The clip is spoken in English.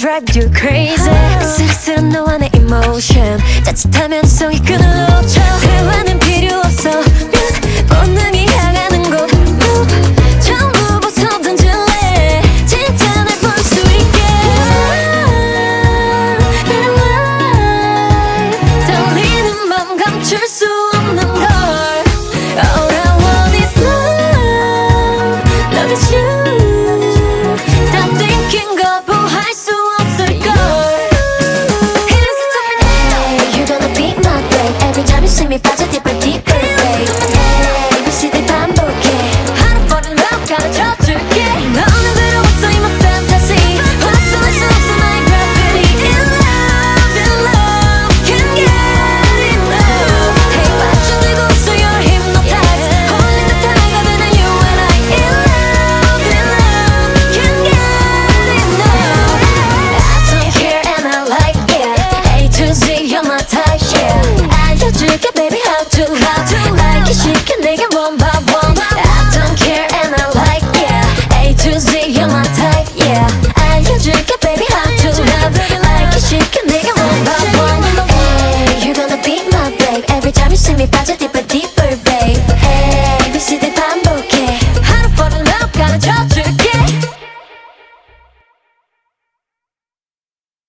drive you crazy. 쓸쓸한 너와 내 emotion 짜릿하면 성이 끈을 놓쳐. 대화는 필요 없어 본능이 향하는 곳 Move 전부 벗어 던질래 진짜 날 볼 수 있게. 떨리는 맘 감출 수 없는 걸. All I want is love, love is you. Stop thinking 거부할 수 없을걸. Hey, you're gonna be my babe. Every time you see me 빠져 deeper deeper babe. Hey, 미치듯 반복해 하루 fall in love 가르쳐줄게. 너는 외로웠어 in my fantasy. 벗어날 수 없어 나의 gravity. In love, can't get enough. Hey, 빠져들고 있어 you're hypnotized. 홀린 듯 다가가는 you and I. In love, can't get enough. I don't care and I like it. A to Z you're my type, yeah. 알려줄게 baby how to like it. 시켜 내게 one by one. I don't care and I like it. A to Z you're my type, yeah. 알려줄게 baby how to like it. 시켜 내게 one by one. Hey, you're gonna be my babe. Every time you see me 빠져 deeper